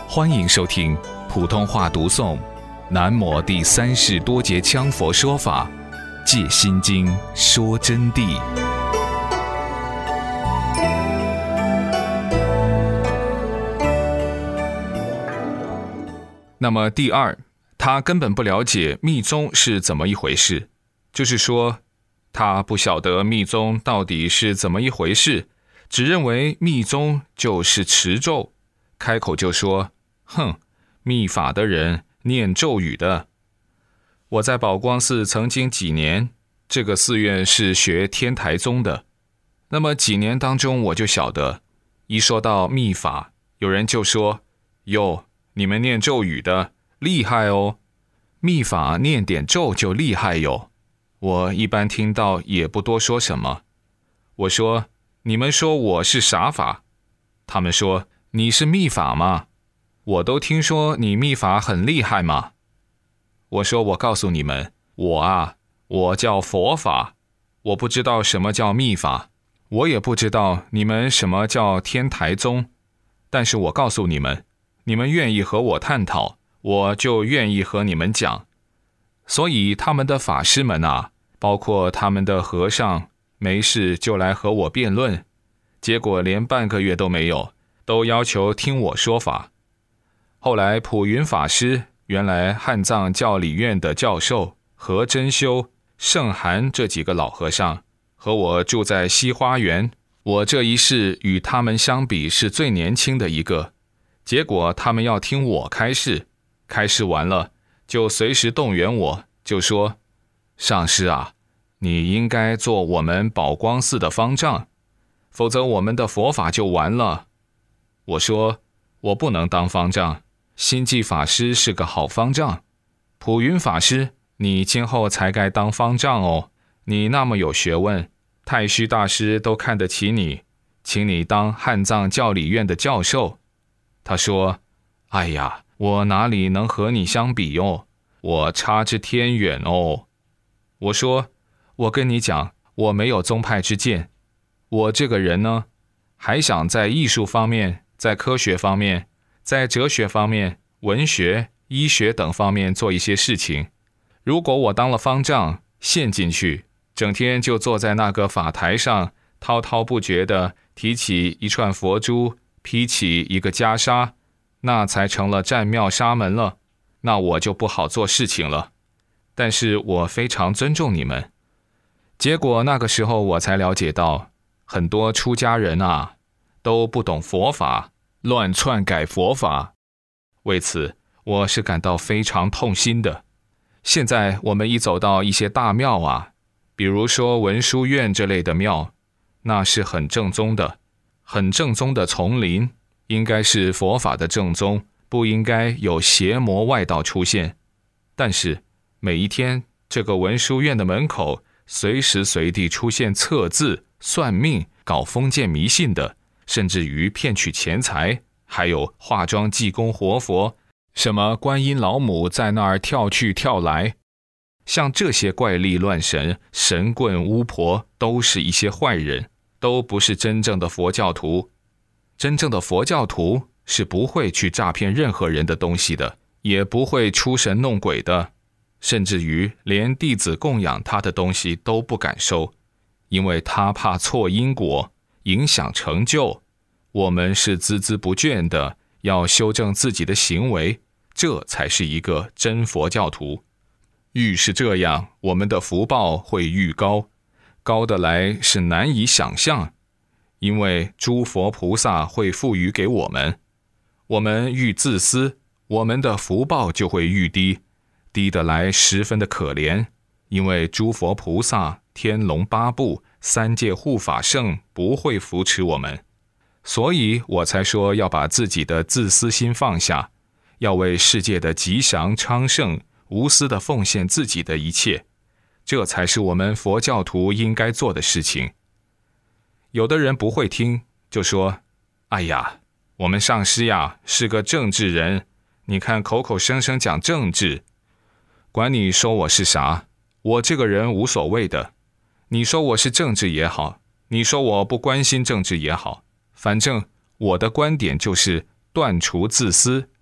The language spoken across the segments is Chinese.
欢迎收听普通话读诵南摩第三世多杰羌佛说法戒心经说真谛。那么第二，他根本不了解密宗是怎么一回事，就是说他不晓得密宗到底是怎么一回事，只认为密宗就是持咒，开口就说密法的人念咒语的。我在宝光寺曾经几年，这个寺院是学天台宗的，那么几年当中我就晓得，一说到密法，有人就说哟，你们念咒语的厉害哦，密法念点咒就厉害哟。我一般听到也不多说什么，我说你们说我是啥法？他们说你是密法吗？我都听说你密法很厉害嘛。我说我告诉你们，我叫佛法，我不知道什么叫密法，我也不知道你们什么叫天台宗，但是我告诉你们，你们愿意和我探讨，我就愿意和你们讲。所以他们的法师们啊，包括他们的和尚，没事就来和我辩论，结果连半个月都没有，都要求听我说法。后来普云法师，原来汉藏教理院的教授何真修、圣涵这几个老和尚和我住在西花园，我这一世与他们相比是最年轻的一个，结果他们要听我开示，开示完了就随时动员我，就说上师啊，你应该做我们宝光寺的方丈，否则我们的佛法就完了。我说我不能当方丈，心寂法师是个好方丈，普云法师你今后才该当方丈哦，你那么有学问，太虚大师都看得起你，请你当汉藏教理院的教授。他说哎呀，我哪里能和你相比哦，我差之天远哦。我说我跟你讲，我没有宗派之见，我这个人呢，还想在艺术方面，在科学方面，在哲学方面，文学、医学等方面做一些事情。如果我当了方丈，陷进去，整天就坐在那个法台上，滔滔不绝地提起一串佛珠，披起一个袈裟，那才成了占庙沙门了，那我就不好做事情了。但是我非常尊重你们。结果那个时候我才了解到，很多出家人啊，都不懂佛法，乱篡改佛法。为此我是感到非常痛心的。现在我们一走到一些大庙啊，比如说文殊院这类的庙，那是很正宗的，很正宗的丛林，应该是佛法的正宗，不应该有邪魔外道出现。但是每一天这个文殊院的门口随时随地出现测字、算命、搞封建迷信的，甚至于骗取钱财，还有化妆济公活佛，什么观音老母在那儿跳去跳来，像这些怪力乱神、神棍巫婆，都是一些坏人，都不是真正的佛教徒。真正的佛教徒是不会去诈骗任何人的东西的，也不会出神弄鬼的，甚至于连弟子供养他的东西都不敢收，因为他怕错因果，影响成就。我们是孜孜不倦的要修正自己的行为，这才是一个真佛教徒。愈是这样，我们的福报会愈高，高得来是难以想象，因为诸佛菩萨会赋予给我们。我们愈自私，我们的福报就会愈低，低得来十分的可怜，因为诸佛菩萨、天龙八部、三界护法圣不会扶持我们。所以我才说要把自己的自私心放下，要为世界的吉祥昌盛无私地奉献自己的一切，这才是我们佛教徒应该做的事情。有的人不会听，就说哎呀，我们上师呀是个政治人，你看口口声声讲政治，管你说我是啥，我这个人无所谓的，你说我是政治也好，你说我不关心政治也好，反正我的观点就是断除自私，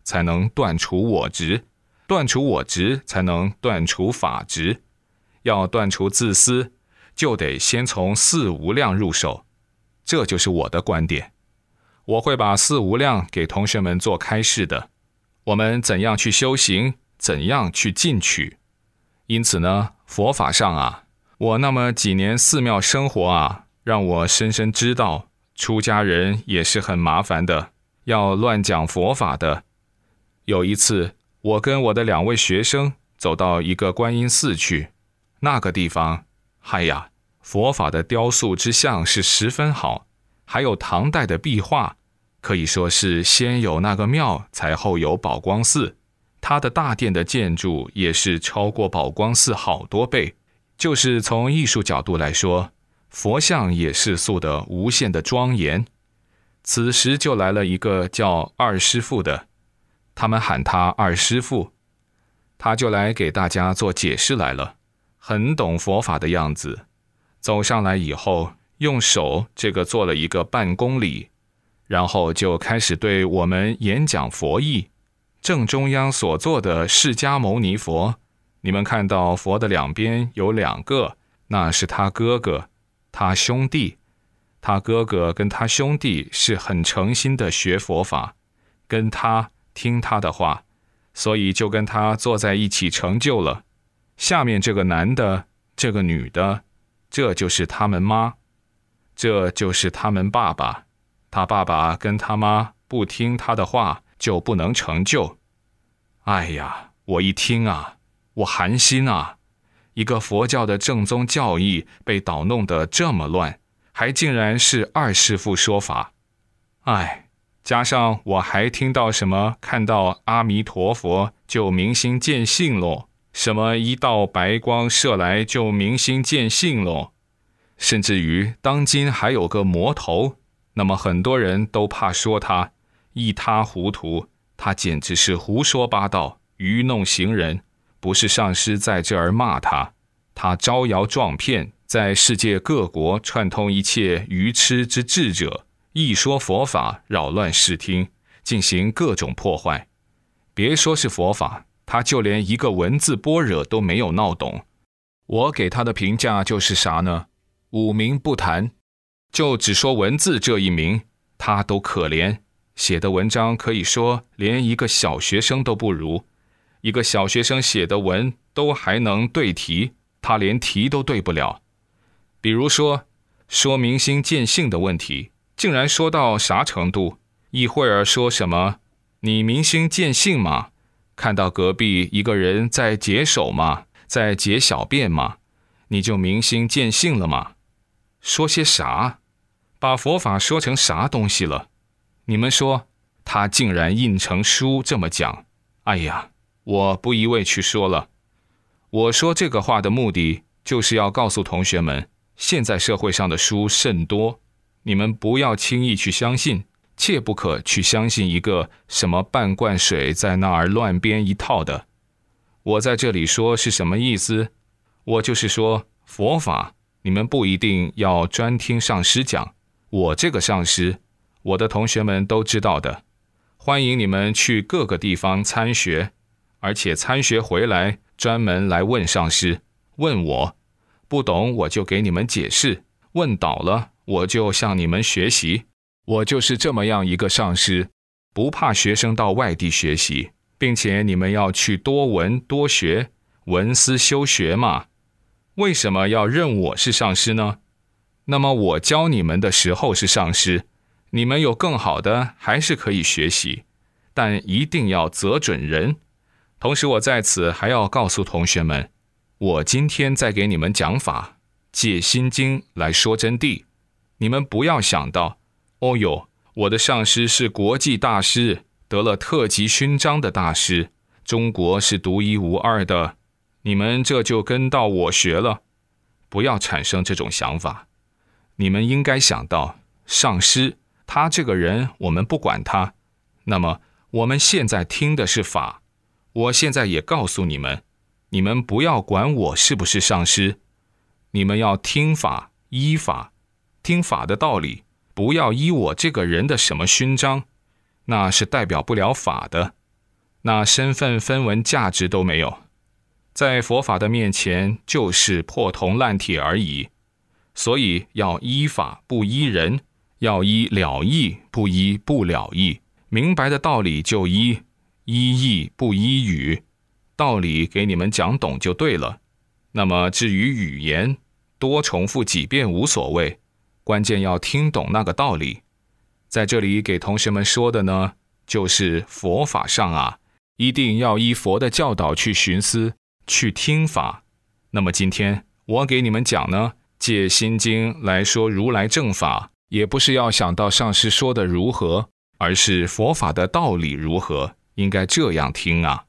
才能断除我执，断除我执才能断除法执。要断除自私，就得先从四无量入手。这就是我的观点。我会把四无量给同学们做开示的。我们怎样去修行，怎样去进取。因此呢，佛法上啊，我那么几年寺庙生活啊，让我深深知道，出家人也是很麻烦的，要乱讲佛法的。有一次，我跟我的2位学生走到一个观音寺去，那个地方，嗨呀，佛法的雕塑之像是十分好，还有唐代的壁画，可以说是先有那个庙，才后有宝光寺。它的大殿的建筑也是超过宝光寺好多倍。就是从艺术角度来说，佛像也是塑得无限的庄严。此时就来了一个叫二师父的，他们喊他二师父，他就来给大家做解释来了，很懂佛法的样子。走上来以后，用手这个做了一个半公礼，然后就开始对我们演讲佛义。正中央所坐的释迦牟尼佛，你们看到佛的2边有2个，那是他哥哥，他兄弟。他哥哥跟他兄弟是很诚心的学佛法，跟他听他的话，所以就跟他坐在一起成就了。下面这个男的，这个女的，这就是他们妈，这就是他们爸爸。他爸爸跟他妈不听他的话，就不能成就。哎呀，我一听啊，我寒心啊，一个佛教的正宗教义被捣弄得这么乱，还竟然是二师父说法。哎，加上我还听到什么看到阿弥陀佛就明心见性咯，什么一道白光射来就明心见性咯，甚至于当今还有个魔头，那么很多人都怕说他一塌糊涂，他简直是胡说八道，愚弄行人。不是上师在这儿骂他，他招摇撞骗，在世界各国串通一切愚痴之智者，一说佛法，扰乱视听，进行各种破坏。别说是佛法，他就连一个文字般若都没有闹懂。我给他的评价就是啥呢？五名不谈，就只说文字这一名，他都可怜。写的文章可以说连一个小学生都不如，一个小学生写的文都还能对题，他连题都对不了。比如说明心见性的问题，竟然说到啥程度？一会儿说什么你明心见性吗？看到隔壁一个人在解手吗？在解小便吗？你就明心见性了吗？说些啥？把佛法说成啥东西了？你们说他竟然印成书这么讲。哎呀，我不一味去说了。我说这个话的目的就是要告诉同学们，现在社会上的书甚多，你们不要轻易去相信，切不可去相信一个什么半罐水在那儿乱编一套的。我在这里说是什么意思？我就是说佛法你们不一定要专听上师讲，我这个上师我的同学们都知道的，欢迎你们去各个地方参学，而且参学回来专门来问上师，问我不懂我就给你们解释，问倒了我就向你们学习。我就是这么样一个上师，不怕学生到外地学习，并且你们要去多闻多学，闻思修学嘛。为什么要认我是上师呢？那么我教你们的时候是上师，你们有更好的还是可以学习，但一定要择准人。同时我在此还要告诉同学们，我今天在给你们讲法，借心经来说真谛。你们不要想到，哦哟，我的上师是国际大师，得了特级勋章的大师，中国是独一无二的，你们这就跟到我学了。不要产生这种想法，你们应该想到，上师他这个人我们不管他，那么我们现在听的是法。我现在也告诉你们，你们不要管我是不是上师，你们要听法依法，听法的道理，不要依我这个人的什么勋章，那是代表不了法的。 那身份分文价值都没有，在佛法的面前就是破铜烂铁而已。所以要依法不依人，要依了义不依不了义，明白的道理就依，依义不依语，道理给你们讲懂就对了。那么至于语言，多重复几遍无所谓，关键要听懂那个道理。在这里给同学们说的呢，就是佛法上啊，一定要依佛的教导去寻思，去听法。那么今天我给你们讲呢，借心经来说如来正法，也不是要想到上师说的如何，而是佛法的道理如何，应该这样听啊。